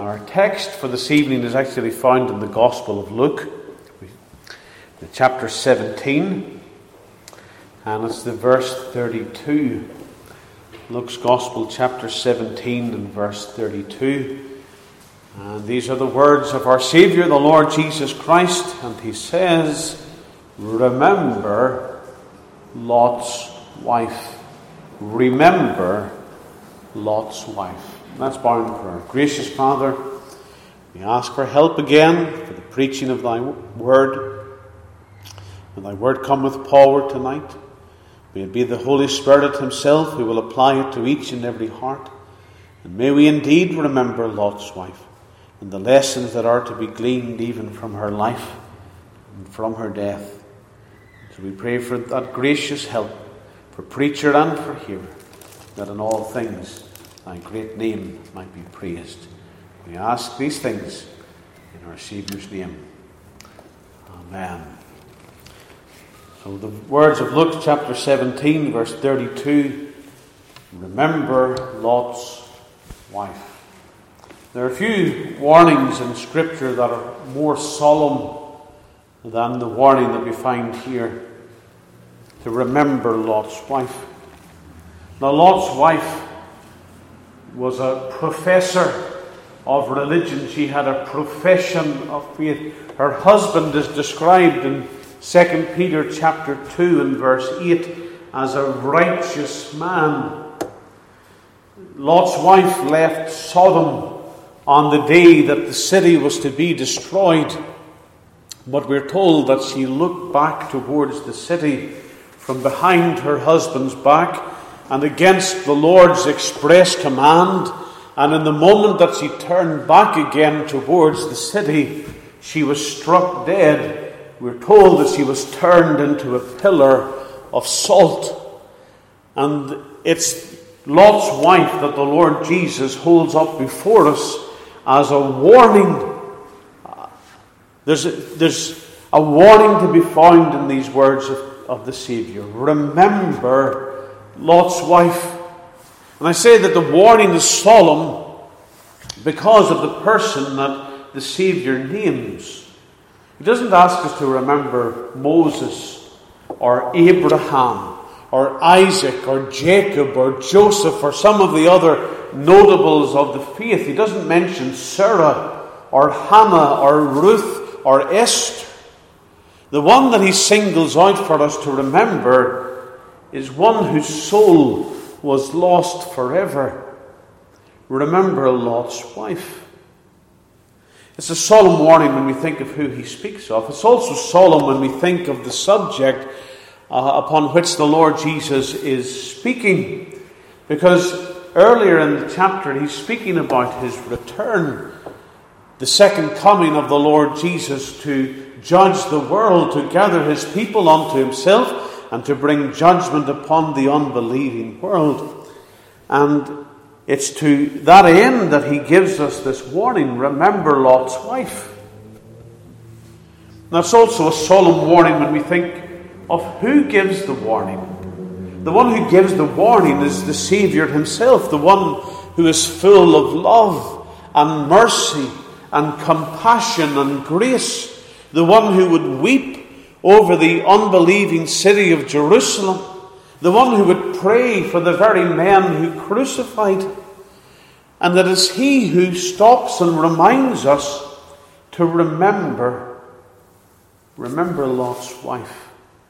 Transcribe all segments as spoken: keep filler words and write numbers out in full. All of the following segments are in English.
Our text for this evening is actually found in the Gospel of Luke, chapter seventeen, and it's the verse thirty-two. Luke's Gospel, chapter seventeen, and verse thirty-two. And these are the words of our Saviour, the Lord Jesus Christ, and he says, "Remember Lot's wife." Remember Lot's wife. Let's bow in prayer. Gracious Father, we ask for help again for the preaching of thy word. May thy word come with power tonight. May it be the Holy Spirit himself who will apply it to each and every heart. And may we indeed remember Lot's wife and the lessons that are to be gleaned even from her life and from her death. So we pray for that gracious help for preacher and for hearer, that in all things thy great name might be praised. We ask these things in our Saviour's name. Amen. So the words of Luke chapter seventeen, verse thirty-two, remember Lot's wife. There are a few warnings in Scripture that are more solemn than the warning that we find here, to remember Lot's wife. Now, Lot's wife was a professor of religion. She had a profession of faith. Her husband is described in Second Peter chapter two and verse eight as a righteous man. Lot's wife left Sodom on the day that the city was to be destroyed. But we're told that she looked back towards the city from behind her husband's back and against the Lord's express command. And in the moment that she turned back again towards the city, she was struck dead. We're told that she was turned into a pillar of salt. And it's Lot's wife that the Lord Jesus holds up before us as a warning. There's a, there's a warning to be found in these words of, of the Saviour. Remember Lot's wife. And I say that the warning is solemn because of the person that the Saviour names. He doesn't ask us to remember Moses or Abraham or Isaac or Jacob or Joseph or some of the other notables of the faith. He doesn't mention Sarah or Hannah or Ruth or Esther. The one that he singles out for us to remember is one whose soul was lost forever. Remember Lot's wife. It's a solemn warning when we think of who he speaks of. It's also solemn when we think of the subject uh, upon which the Lord Jesus is speaking. Because earlier in the chapter he's speaking about his return, the second coming of the Lord Jesus to judge the world, to gather his people unto himself, and to bring judgment upon the unbelieving world. And it's to that end that he gives us this warning, remember Lot's wife. That's also a solemn warning when we think of who gives the warning. The one who gives the warning is the Saviour himself, the one who is full of love and mercy and compassion and grace, the one who would weep over the unbelieving city of Jerusalem, the one who would pray for the very men who crucified him. And that is he who stops and reminds us to remember, remember Lot's wife.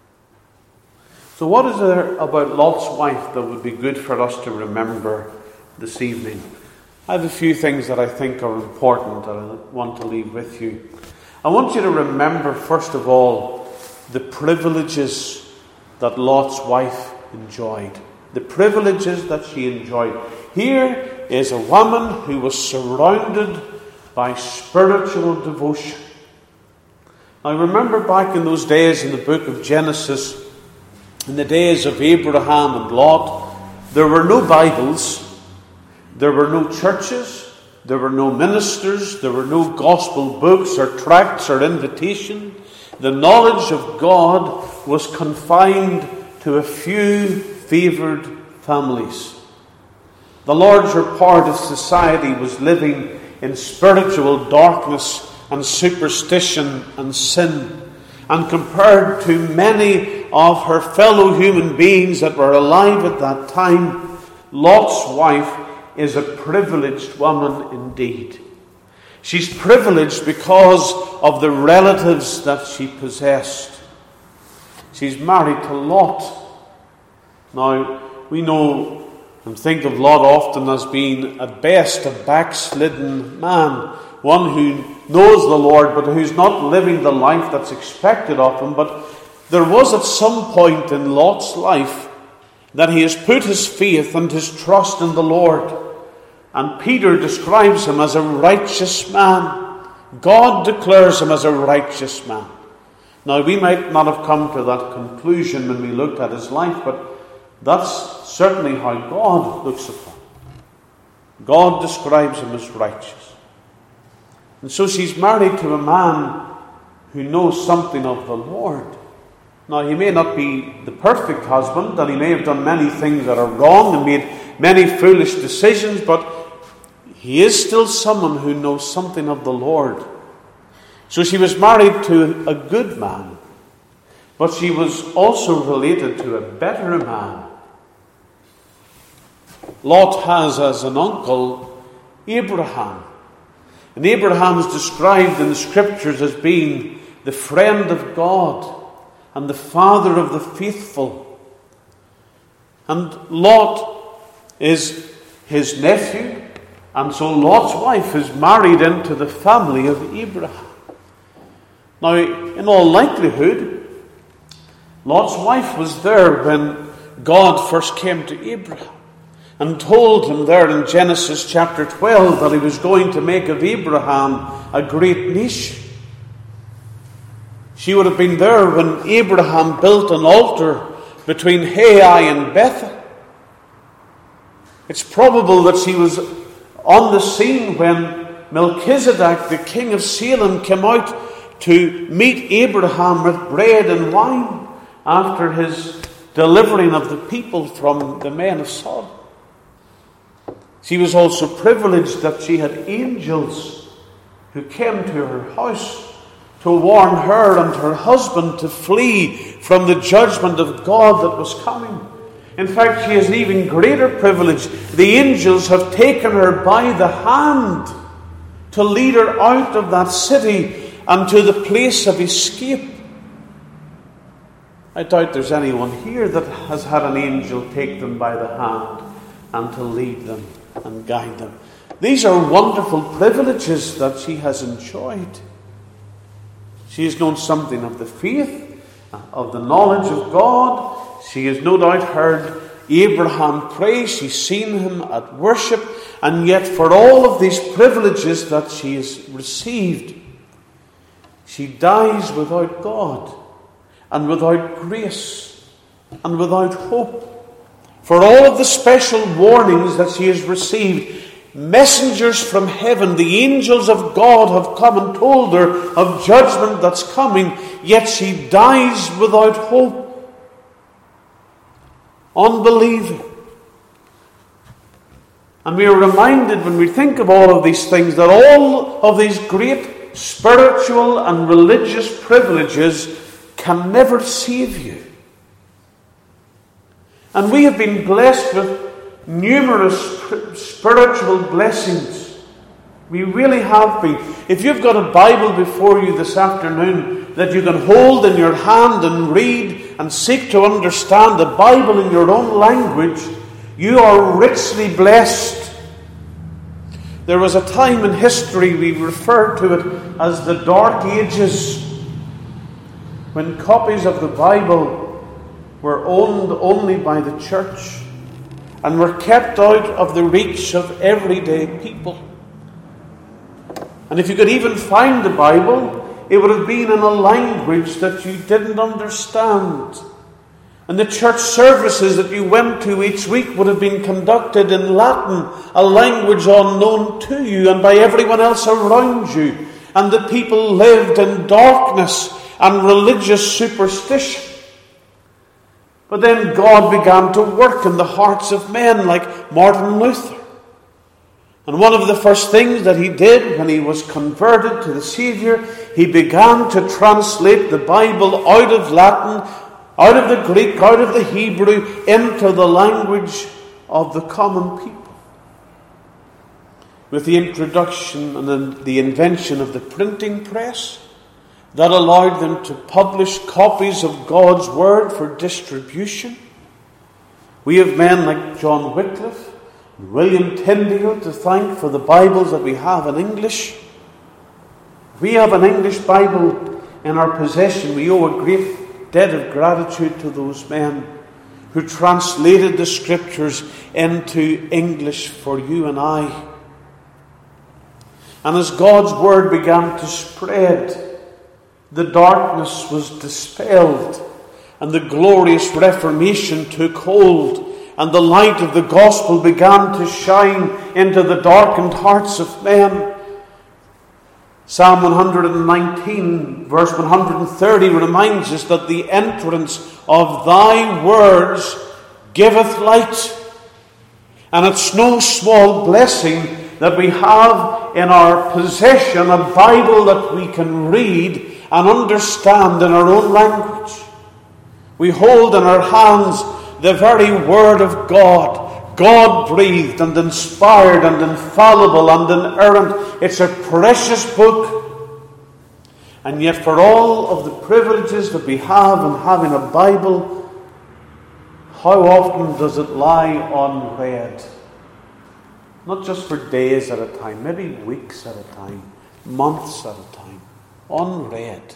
So what is there about Lot's wife that would be good for us to remember this evening? I have a few things that I think are important that I want to leave with you. I want you to remember, first of all, the privileges that Lot's wife enjoyed. The privileges that she enjoyed. Here is a woman who was surrounded by spiritual devotion. I remember back in those days in the book of Genesis, in the days of Abraham and Lot, there were no Bibles, there were no churches, there were no ministers, there were no gospel books or tracts or invitation. The knowledge of God was confined to a few favoured families. The larger part of society was living in spiritual darkness and superstition and sin. And compared to many of her fellow human beings that were alive at that time, Lot's wife is a privileged woman indeed. She's privileged because of the relatives that she possessed. She's married to Lot. Now, we know and think of Lot often as being at best a backslidden man, one who knows the Lord but who's not living the life that's expected of him. But there was at some point in Lot's life that he has put his faith and his trust in the Lord. And Peter describes him as a righteous man. God declares him as a righteous man. Now, we might not have come to that conclusion when we looked at his life, but that's certainly how God looks upon him. God describes him as righteous. And so she's married to a man who knows something of the Lord. Now, he may not be the perfect husband, and he may have done many things that are wrong and made many foolish decisions, but he is still someone who knows something of the Lord. So she was married to a good man, but she was also related to a better man. Lot has as an uncle Abraham. And Abraham is described in the Scriptures as being the friend of God and the father of the faithful. And Lot is his nephew, and so Lot's wife is married into the family of Abraham. Now, in all likelihood, Lot's wife was there when God first came to Abraham and told him there in Genesis chapter twelve that he was going to make of Abraham a great nation. She would have been there when Abraham built an altar between Hai and Bethel. It's probable that she was on the scene when Melchizedek, the king of Salem, came out to meet Abraham with bread and wine after his delivering of the people from the men of Sodom. She was also privileged that she had angels who came to her house to warn her and her husband to flee from the judgment of God that was coming. In fact, she has an even greater privilege. The angels have taken her by the hand to lead her out of that city and to the place of escape. I doubt there's anyone here that has had an angel take them by the hand and to lead them and guide them. These are wonderful privileges that she has enjoyed. She has known something of the faith, of the knowledge of God. She has no doubt heard Abraham pray. She's seen him at worship. And yet for all of these privileges that she has received, she dies without God and without grace and without hope. For all of the special warnings that she has received, messengers from heaven, the angels of God, have come and told her of judgment that's coming, yet she dies without hope. Unbelieving. And we are reminded when we think of all of these things that all of these great spiritual and religious privileges can never save you. And we have been blessed with numerous spiritual blessings. We really have been. If you've got a Bible before you this afternoon that you can hold in your hand and read and seek to understand the Bible in your own language, you are richly blessed. There was a time in history, we refer to it as the Dark Ages, when copies of the Bible were owned only by the church and were kept out of the reach of everyday people. And if you could even find the Bible, it would have been in a language that you didn't understand. And the church services that you went to each week would have been conducted in Latin, a language unknown to you and by everyone else around you. And the people lived in darkness and religious superstition. But then God began to work in the hearts of men like Martin Luther, And one of the first things that he did when he was converted to the Saviour, he began to translate the Bible out of Latin, out of the Greek, out of the Hebrew, into the language of the common people. With the introduction and the invention of the printing press, that allowed them to publish copies of God's Word for distribution. We have men like John Wycliffe and William Tyndale to thank for the Bibles that we have in English. We have an English Bible in our possession. We owe a great debt of gratitude to those men who translated the Scriptures into English for you and I. And as God's Word began to spread, the darkness was dispelled, and the glorious Reformation took hold, and the light of the gospel began to shine into the darkened hearts of men. Psalm one nineteen, verse one thirty, reminds us that the entrance of thy words giveth light. And it's no small blessing that we have in our possession a Bible that we can read and understand in our own language. We hold in our hands the very Word of God, God-breathed and inspired and infallible and inerrant. It's a precious book. And yet for all of the privileges that we have in having a Bible, how often does it lie unread? Not just for days at a time, maybe weeks at a time, months at a time. Unread.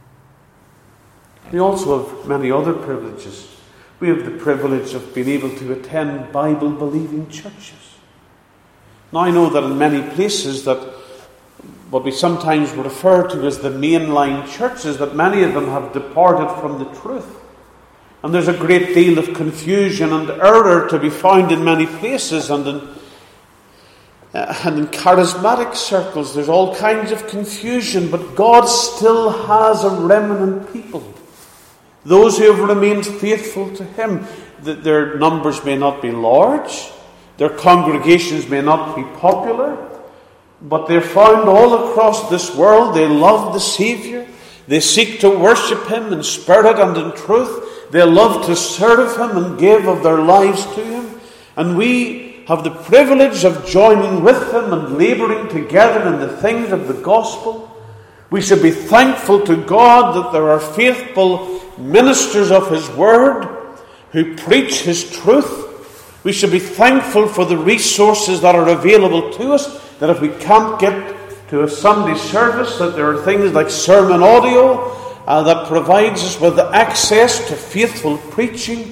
We also have many other privileges. We have the privilege of being able to attend Bible-believing churches. Now I know that in many places that what we sometimes refer to as the mainline churches, that many of them have departed from the truth. And there's a great deal of confusion and error to be found in many places, and in And in charismatic circles, there's all kinds of confusion, but God still has a remnant people. Those who have remained faithful to Him. Their numbers may not be large, their congregations may not be popular, but they're found all across this world. They love the Saviour. They seek to worship Him in spirit and in truth. They love to serve Him and give of their lives to Him. And we have the privilege of joining with them and labouring together in the things of the gospel. We should be thankful to God that there are faithful ministers of His Word who preach His truth. We should be thankful for the resources that are available to us, that if we can't get to a Sunday service, that there are things like sermon audio uh, that provides us with access to faithful preaching.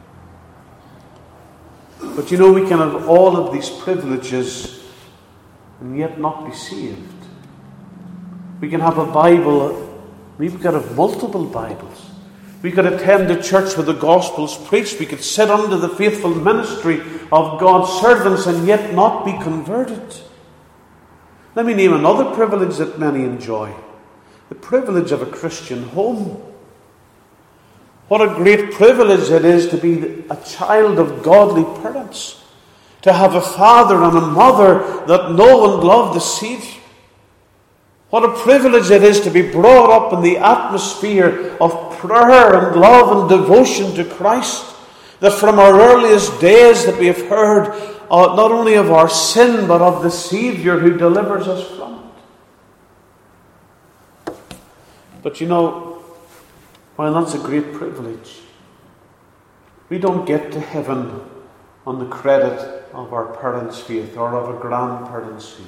But you know, we can have all of these privileges and yet not be saved. We can have a Bible, we could have multiple Bibles. We could attend a church where the gospel's preached. We could sit under the faithful ministry of God's servants and yet not be converted. Let me name another privilege that many enjoy. The privilege of a Christian home. What a great privilege it is to be a child of godly parents. To have a father and a mother that know and love the Saviour. What a privilege it is to be brought up in the atmosphere of prayer and love and devotion to Christ. That from our earliest days that we have heard uh, not only of our sin but of the Saviour who delivers us from it. But you know, while that's a great privilege, we don't get to heaven on the credit of our parents' faith or of a grandparent's faith.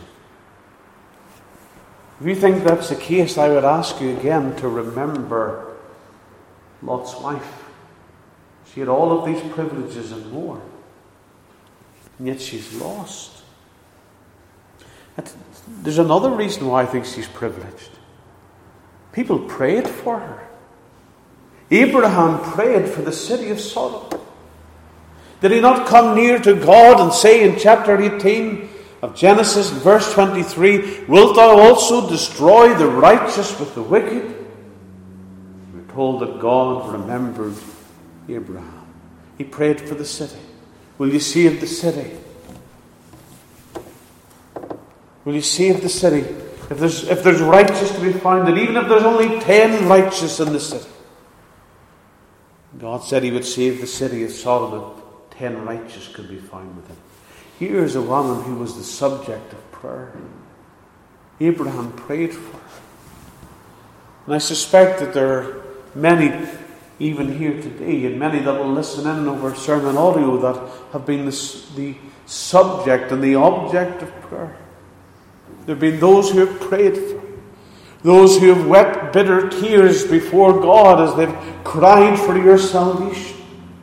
If you think that's the case, I would ask you again to remember Lot's wife. She had all of these privileges and more, and yet she's lost. There's another reason why I think she's privileged. People prayed for her. Abraham prayed for the city of Sodom. Did he not come near to God and say in chapter eighteen of Genesis, verse twenty-three, "Wilt thou also destroy the righteous with the wicked?" We're told that God remembered Abraham. He prayed for the city. Will you save the city? Will you save the city? If there's, if there's righteous to be found, and even if there's only ten righteous in the city, God said he would save the city of Sodom if ten righteous could be found within. Here is a woman who was the subject of prayer. Abraham prayed for her. And I suspect that there are many, even here today, and many that will listen in over sermon audio, that have been the, the subject and the object of prayer. There have been those who have prayed for you, those who have wept bitter tears before God as they've cried for your salvation.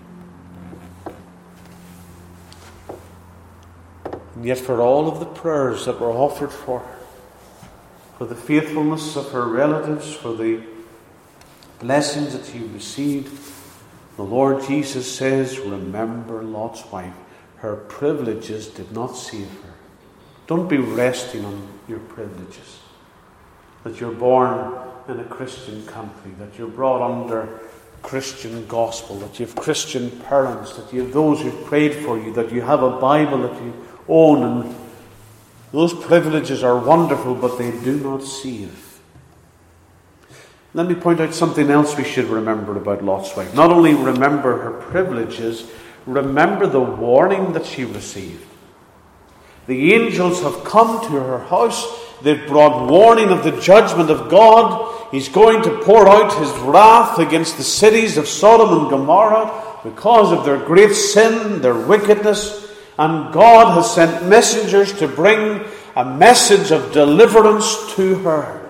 And yet for all of the prayers that were offered for her, for the faithfulness of her relatives, for the blessings that she received, the Lord Jesus says, remember Lot's wife. Her privileges did not save her. Don't be resting on your privileges. That you're born in a Christian country, that you're brought under Christian gospel, that you have Christian parents, that you have those who've prayed for you, that you have a Bible that you own, and those privileges are wonderful, but they do not save. Let me point out something else we should remember about Lot's wife. Not only remember her privileges, remember the warning that she received. The angels have come to her house. They've brought warning of the judgment of God. He's going to pour out his wrath against the cities of Sodom and Gomorrah because of their great sin, their wickedness. And God has sent messengers to bring a message of deliverance to her.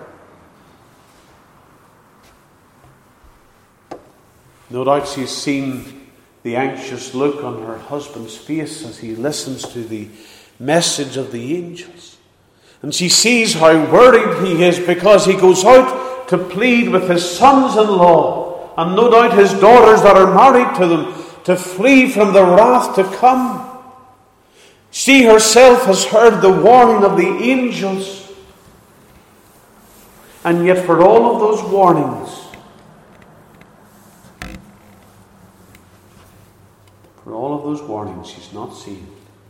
No doubt she's seen the anxious look on her husband's face as he listens to the message of the angels. And she sees how worried he is because he goes out to plead with his sons-in-law and no doubt his daughters that are married to them to flee from the wrath to come. She herself has heard the warning of the angels. And yet for all of those warnings, for all of those warnings, she's not saved.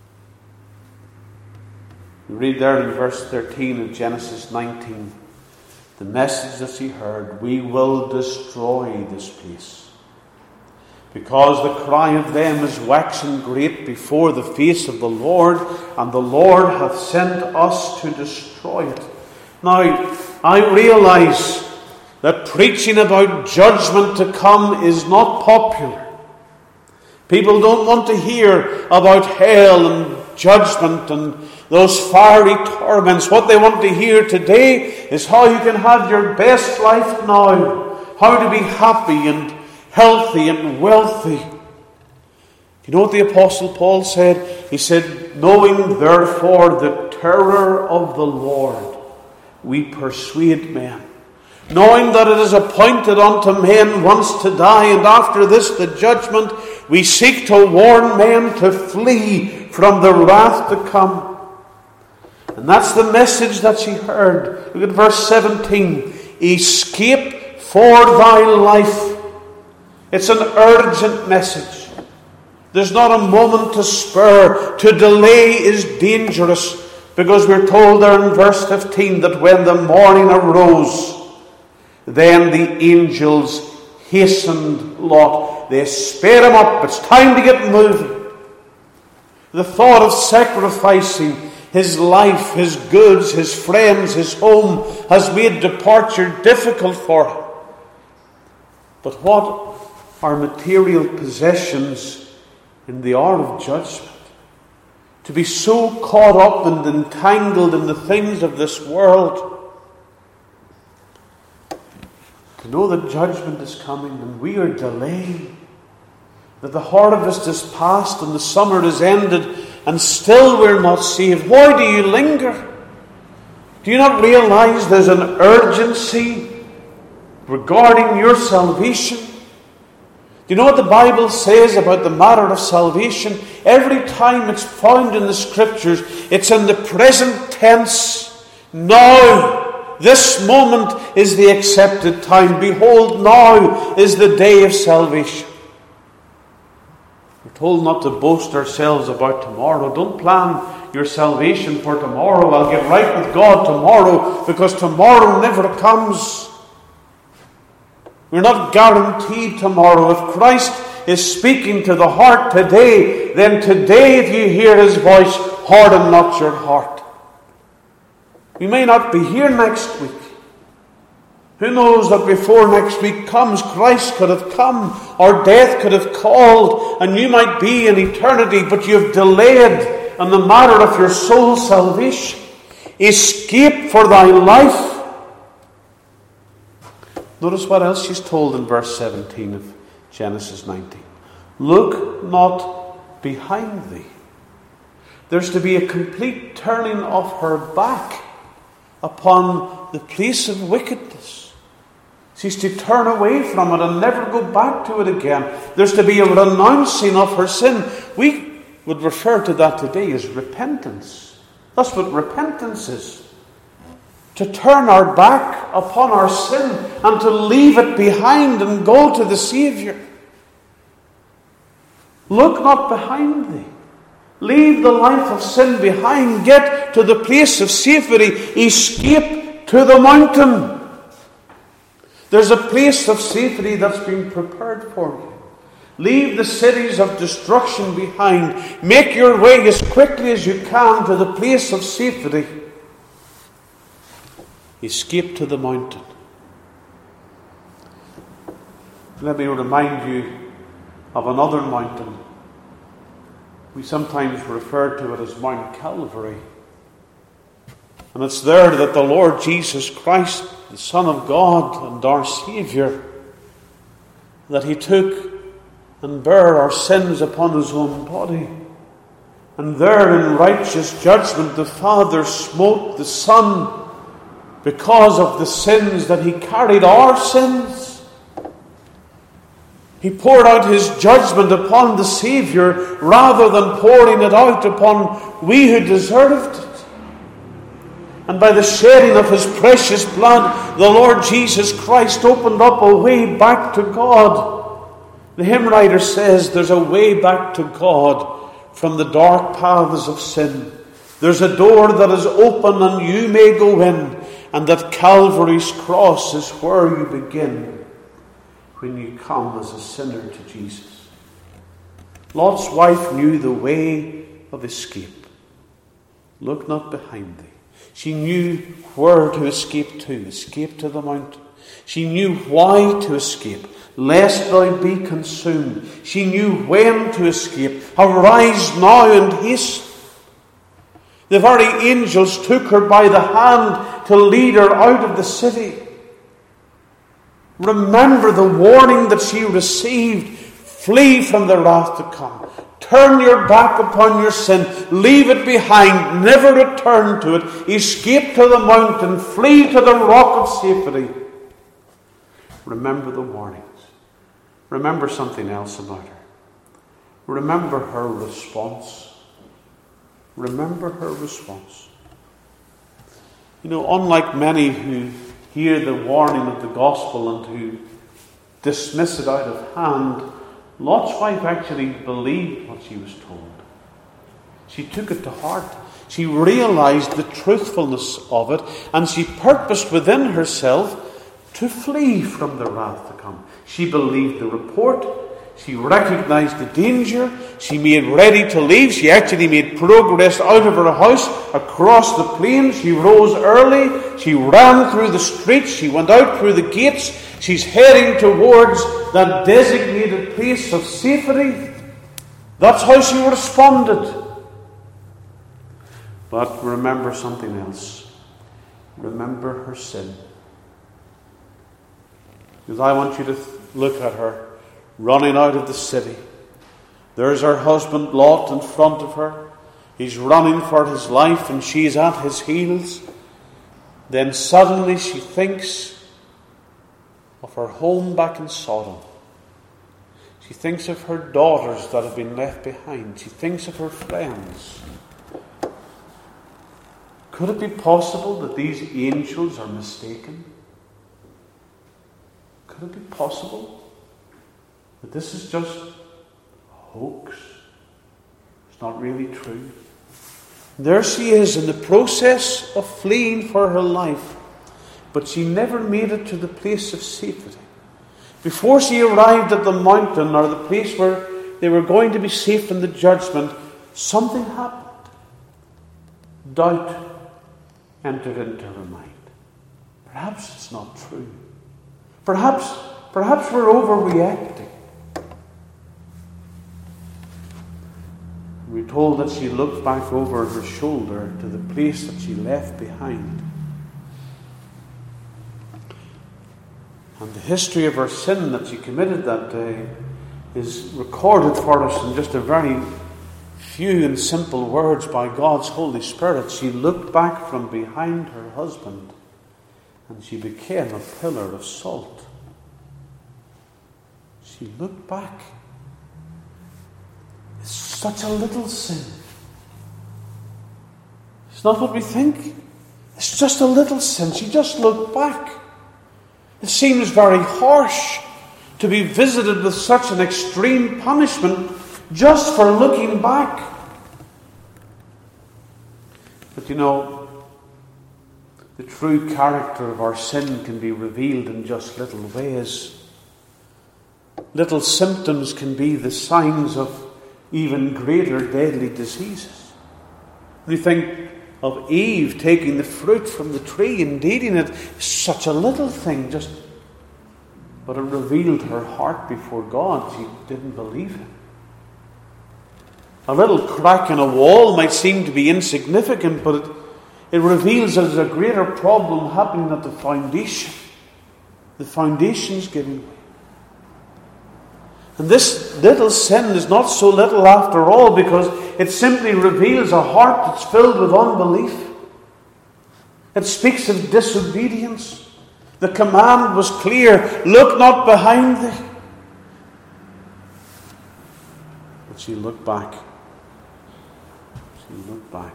We read there in verse thirteen of Genesis nineteen, the message that she heard, we will destroy this place, because the cry of them is waxen great before the face of the Lord, and the Lord hath sent us to destroy it. Now, I realize that preaching about judgment to come is not popular. People don't want to hear about hell and judgment and those fiery torments. What they want to hear today is how you can have your best life now, how to be happy and healthy and wealthy. You know what the Apostle Paul said? He said, knowing therefore the terror of the Lord, we persuade men. Knowing that it is appointed unto men once to die, and after this the judgment, we seek to warn men to flee from the wrath to come. And that's the message that she heard. Look at verse seventeen. Escape for thy life. It's an urgent message. There's not a moment to spare. To delay is dangerous, because we're told there in verse fifteen that when the morning arose, then the angels hastened Lot. They sped him up. It's time to get moving. The thought of sacrificing his life, his goods, his friends, his home has made departure difficult for him. But what are material possessions in the hour of judgment? To be so caught up and entangled in the things of this world, to know that judgment is coming and we are delaying, that the harvest is past and the summer is ended and still we're not saved. Why do you linger? Do you not realize there's an urgency regarding your salvation? Do you know what the Bible says about the matter of salvation? Every time it's found in the Scriptures, it's in the present tense. Now, this moment is the accepted time. Behold, now is the day of salvation. We're told not to boast ourselves about tomorrow. Don't plan your salvation for tomorrow. I'll get right with God tomorrow, because tomorrow never comes. We're not guaranteed tomorrow. If Christ is speaking to the heart today, then today, if you hear his voice, harden not your heart. We may not be here next week. Who knows that before next week comes, Christ could have come, or death could have called, and you might be in eternity, but you've delayed on the matter of your soul's salvation. Escape for thy life. Notice what else she's told in verse seventeen of Genesis nineteen. Look not behind thee. There's to be a complete turning of her back upon the place of wickedness. She's to turn away from it and never go back to it again. There's to be a renouncing of her sin. We would refer to that today as repentance. That's what repentance is. To turn our back upon our sin and to leave it behind and go to the Saviour. Look not behind thee. Leave the life of sin behind. Get to the place of safety. Escape to the mountain. There's a place of safety that's been prepared for you. Leave the cities of destruction behind. Make your way as quickly as you can to the place of safety. Escape to the mountain. Let me remind you of another mountain. We sometimes refer to it as Mount Calvary. And it's there that the Lord Jesus Christ, the Son of God and our Saviour, that he took and bare our sins upon his own body. And there in righteous judgment the Father smote the Son because of the sins that he carried, our sins. He poured out his judgment upon the Saviour rather than pouring it out upon we who deserved it. And by the shedding of his precious blood, the Lord Jesus Christ opened up a way back to God. The hymn writer says there's a way back to God from the dark paths of sin. There's a door that is open and you may go in, and that Calvary's cross is where you begin when you come as a sinner to Jesus. Lot's wife knew the way of escape. Look not behind thee. She knew where to escape to. Escape to the mountain. She knew why to escape. Lest thou be consumed. She knew when to escape. Arise now and haste. The very angels took her by the hand to lead her out of the city. Remember the warning that she received. Flee from the wrath to come. Turn your back upon your sin. Leave it behind. Never return to it. Escape to the mountain. Flee to the rock of safety. Remember the warnings. Remember something else about her. Remember her response. Remember her response. You know, unlike many who hear the warning of the gospel and who dismiss it out of hand, Lot's wife actually believed what she was told. She took it to heart. She realized the truthfulness of it, and she purposed within herself to flee from the wrath to come. She believed the report. She recognized the danger. She made ready to leave. She actually made progress out of her house, across the plain. She rose early. She ran through the streets. She went out through the gates. She's heading towards that designated place of safety. That's how she responded. But remember something else. Remember her sin. Because I want you to th- look at her running out of the city. There's her husband Lot in front of her. He's running for his life and she's at his heels. Then suddenly she thinks of her home back in Sodom. She thinks of her daughters that have been left behind. She thinks of her friends. Could it be possible that these angels are mistaken? Could it be possible that this is just a hoax? It's not really true. There she is in the process of fleeing for her life, but she never made it to the place of safety. Before she arrived at the mountain, or the place where they were going to be safe from the judgment, something happened. Doubt entered into her mind. Perhaps it's not true. Perhaps, perhaps we're overreacting. We're told that she looked back over her shoulder to the place that she left behind. And the history of her sin that she committed that day is recorded for us in just a very few and simple words by God's Holy Spirit. She looked back from behind her husband, and she became a pillar of salt. She looked back. It's such a little sin. It's not what we think. It's just a little sin. She just looked back. It seems very harsh to be visited with such an extreme punishment just for looking back. But you know, the true character of our sin can be revealed in just little ways. Little symptoms can be the signs of even greater deadly diseases. We think of Eve taking the fruit from the tree and eating it. Such a little thing, just, but it revealed her heart before God. She didn't believe him. A little crack in a wall might seem to be insignificant, but it, it reveals that there's a greater problem happening at the foundation. The foundation's giving way. And this little sin is not so little after all, because it simply reveals a heart that's filled with unbelief. It speaks of disobedience. The command was clear, look not behind thee. But she looked back. She looked back.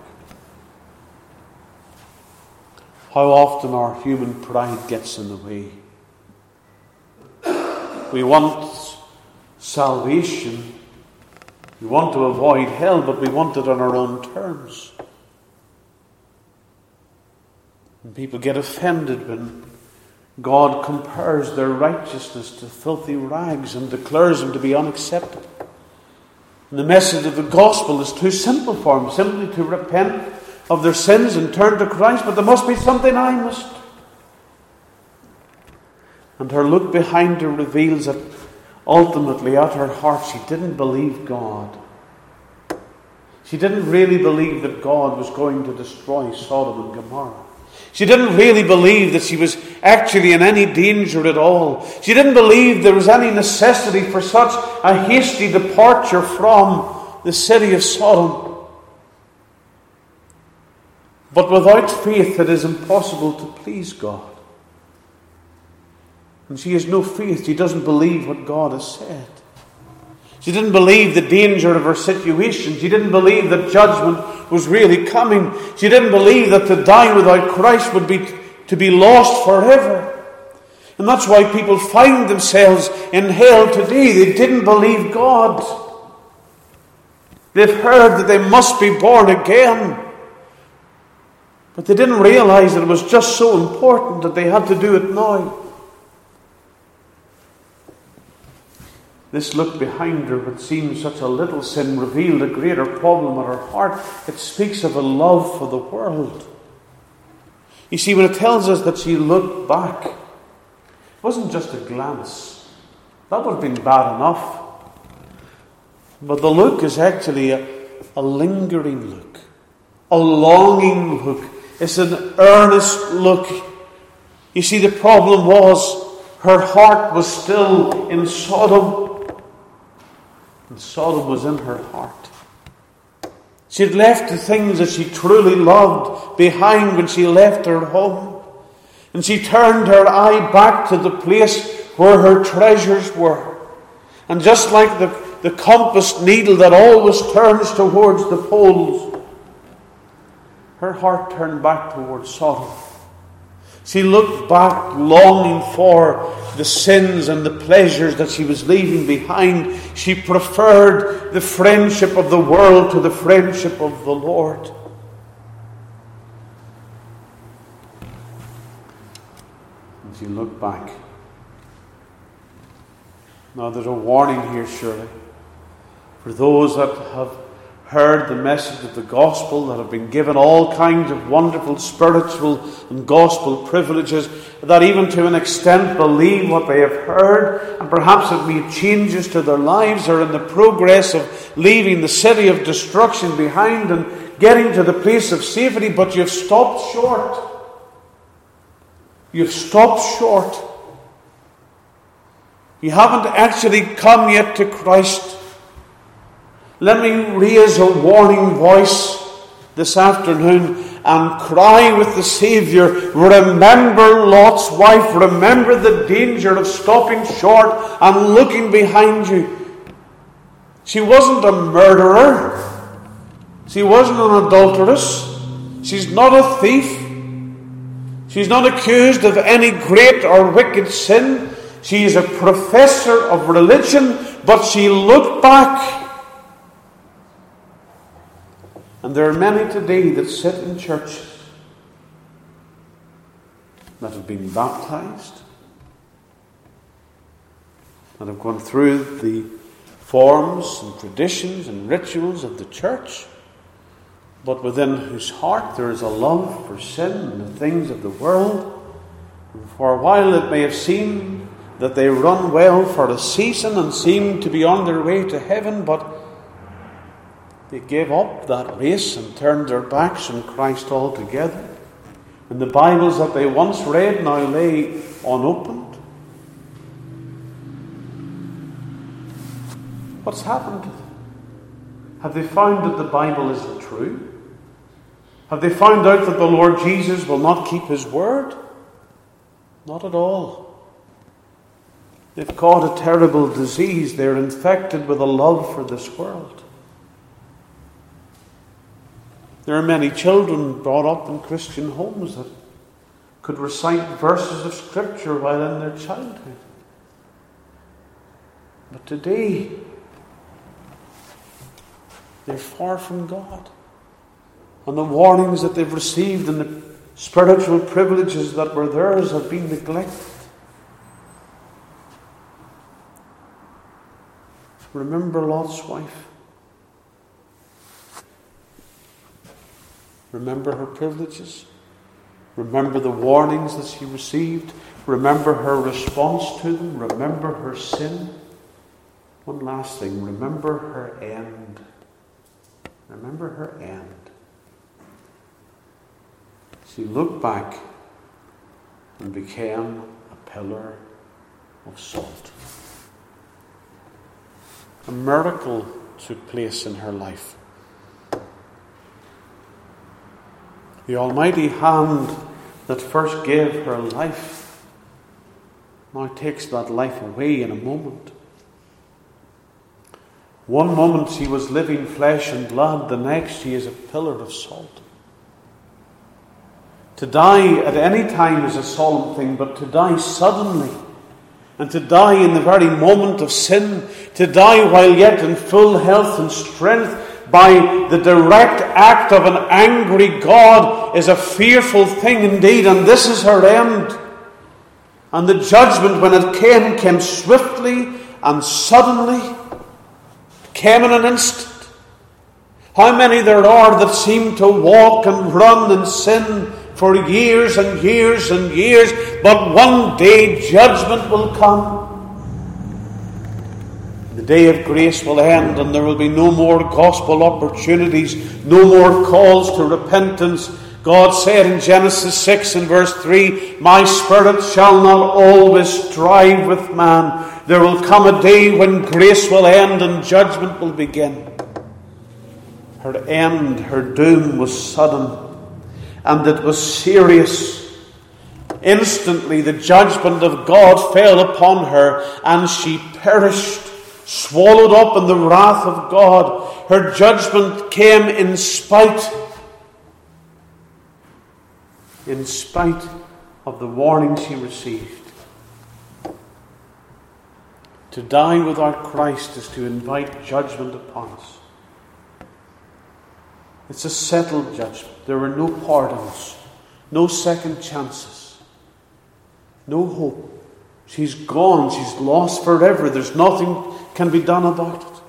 How often our human pride gets in the way. We want salvation. We want to avoid hell, but we want it on our own terms. And people get offended when God compares their righteousness to filthy rags and declares them to be unacceptable. And the message of the gospel is too simple for them, simply to repent of their sins and turn to Christ, but there must be something I must. And her look behind her reveals that ultimately at her heart she didn't believe God. She didn't really believe that God was going to destroy Sodom and Gomorrah. She didn't really believe that she was actually in any danger at all. She didn't believe there was any necessity for such a hasty departure from the city of Sodom. But without faith it is impossible to please God. And she has no faith. She doesn't believe what God has said. She didn't believe the danger of her situation. She didn't believe that judgment was really coming. She didn't believe that to die without Christ would be to be lost forever. And that's why people find themselves in hell today. They didn't believe God. They've heard that they must be born again. But they didn't realize that it was just so important that they had to do it now. This look behind her, what seemed such a little sin, revealed a greater problem at her heart. It speaks of a love for the world. You see, when it tells us that she looked back, it wasn't just a glance. That would have been bad enough. But the look is actually a, a lingering look, a longing look. It's an earnest look. You see, the problem was her heart was still in Sodom. And Sodom was in her heart. She had left the things that she truly loved behind when she left her home. And she turned her eye back to the place where her treasures were. And just like the, the compass needle that always turns towards the poles, her heart turned back towards Sodom. She looked back longing for the sins and the pleasures that she was leaving behind. She preferred the friendship of the world to the friendship of the Lord. as you look back. Now there's a warning here, surely, for those that have heard the message of the gospel, that have been given all kinds of wonderful spiritual and gospel privileges, that even to an extent believe what they have heard, and perhaps have made changes to their lives, or in the progress of leaving the city of destruction behind and getting to the place of safety, but you've stopped short. You've stopped short. You haven't actually come yet to Christ. Let me raise a warning voice this afternoon and cry with the Saviour, remember Lot's wife, remember the danger of stopping short and looking behind you. She wasn't a murderer. She wasn't an adulteress. She's not a thief. She's not accused of any great or wicked sin. She is a professor of religion, but she looked back. And there are many today that sit in churches that have been baptized, that have gone through the forms and traditions and rituals of the church, but within whose heart there is a love for sin and the things of the world. And for a while it may have seemed that they run well for a season and seem to be on their way to heaven, but they gave up that race and turned their backs on Christ altogether. And the Bibles that they once read now lay unopened. What's happened to them? Have they found that the Bible isn't true? Have they found out that the Lord Jesus will not keep his word? Not at all. They've caught a terrible disease. They're infected with a love for this world. There are many children brought up in Christian homes that could recite verses of Scripture while in their childhood. But today, they're far from God. And the warnings that they've received and the spiritual privileges that were theirs have been neglected. Remember Lot's wife. Remember her privileges. Remember the warnings that she received. Remember her response to them. Remember her sin. One last thing. Remember her end. Remember her end. She looked back and became a pillar of salt. A miracle took place in her life. The almighty hand that first gave her life now takes that life away in a moment. One moment she was living flesh and blood, the next she is a pillar of salt. To die at any time is a solemn thing, but to die suddenly, and to die in the very moment of sin, to die while yet in full health and strength, by the direct act of an angry God, is a fearful thing indeed, and this is her end. And the judgment, when it came, came swiftly and suddenly, came in an instant. How many there are that seem to walk and run in sin for years and years and years, but one day judgment will come. The day of grace will end, and there will be no more gospel opportunities, no more calls to repentance. God said in Genesis six and verse three, "My spirit shall not always strive with man." There will come a day when grace will end and judgment will begin. Her end, her doom was sudden, and it was serious. Instantly the judgment of God fell upon her, and she perished, swallowed up in the wrath of God. Her judgment came in spite, in spite of the warning she received. To die without Christ is to invite judgment upon us. It's a settled judgment. There are no pardons, no second chances. No hope. She's gone. She's lost forever. There's nothing can be done about it.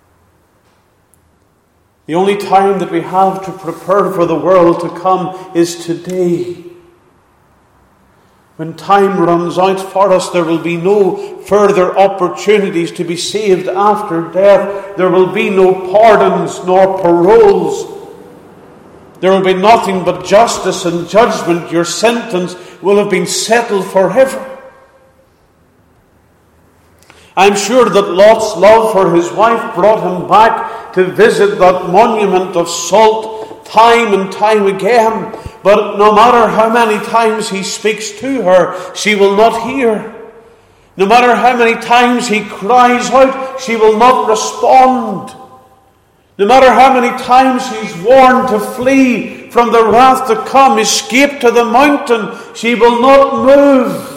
The only time that we have to prepare for the world to come is today. When time runs out for us, there will be no further opportunities to be saved after death. There will be no pardons nor paroles. There will be nothing but justice and judgment. Your sentence will have been settled forever. I'm sure that Lot's love for his wife brought him back to visit that monument of salt time and time again. But no matter how many times he speaks to her, she will not hear. No matter how many times he cries out, she will not respond. No matter how many times he's warned to flee from the wrath to come, escape to the mountain, she will not move.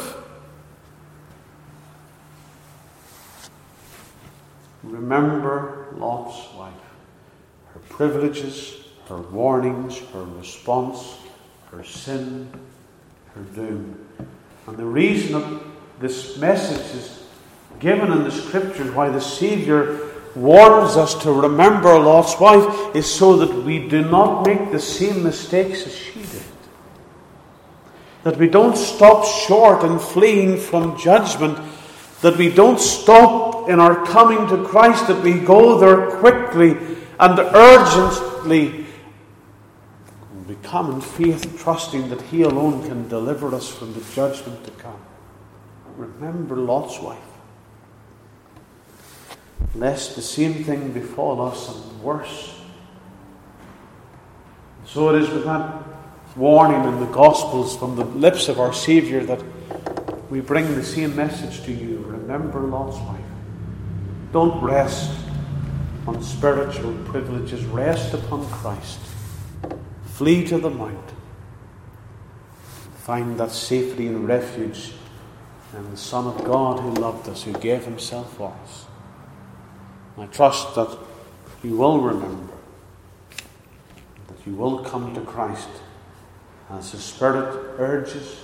Remember Lot's wife, her privileges, her warnings, her response, her sin, her doom. And the reason that this message is given in the Scriptures, why the Saviour warns us to remember Lot's wife, is so that we do not make the same mistakes as she did. That we don't stop short in fleeing from judgment. That we don't stop in our coming to Christ, that we go there quickly and urgently. We come in faith, trusting that He alone can deliver us from the judgment to come. Remember Lot's wife. Lest the same thing befall us and worse. So it is with that warning in the Gospels from the lips of our Saviour that we bring the same message to you. Remember Lot's wife. Don't rest on spiritual privileges. Rest upon Christ. Flee to the mount. Find that safety and refuge in the Son of God who loved us, who gave Himself for us. I trust that you will remember, that you will come to Christ as His Spirit urges,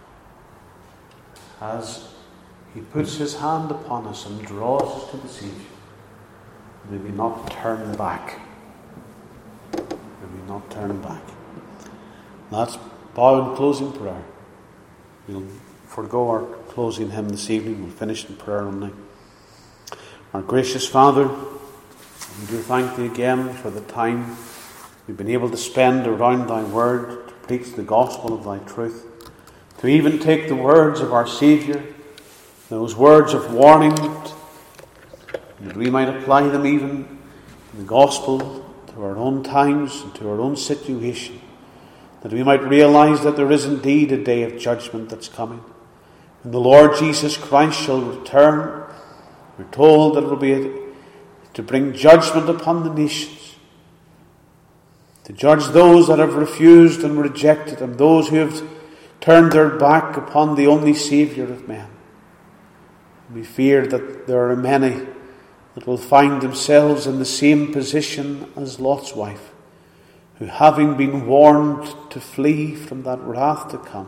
as He puts His hand upon us and draws us to the Saviour. May we not turn back. May we not turn back. Let's bow in closing prayer. We'll forego our closing hymn this evening. We'll finish in prayer only. Our gracious Father, we do thank Thee again for the time we've been able to spend around Thy Word, to preach the gospel of Thy truth, to even take the words of our Saviour, those words of warning, that we might apply them even in the gospel to our own times and to our own situation, that we might realize that there is indeed a day of judgment that's coming. When the Lord Jesus Christ shall return, we're told that it will be a, to bring judgment upon the nations, to judge those that have refused and rejected Him, those who have turned their back upon the only Saviour of men. We fear that there are many that will find themselves in the same position as Lot's wife, who, having been warned to flee from that wrath to come,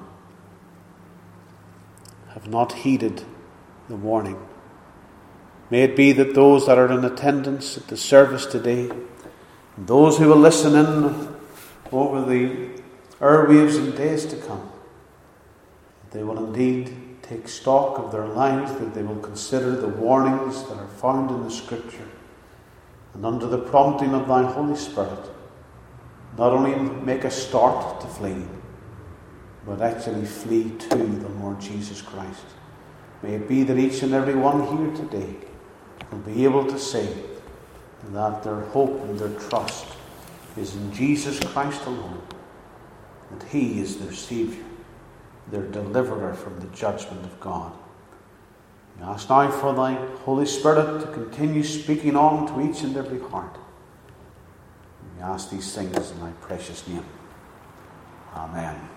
have not heeded the warning. May it be that those that are in attendance at the service today, and those who will listen in over the airwaves in days to come, they will indeed take stock of their lives, that they will consider the warnings that are found in the Scripture, and under the prompting of Thy Holy Spirit, not only make a start to fleeing, but actually flee to the Lord Jesus Christ. May it be that each and every one here today will be able to say that their hope and their trust is in Jesus Christ alone, that He is their Saviour, their deliverer from the judgment of God. We ask now for Thy Holy Spirit to continue speaking on to each and every heart. We ask these things in Thy precious name. Amen.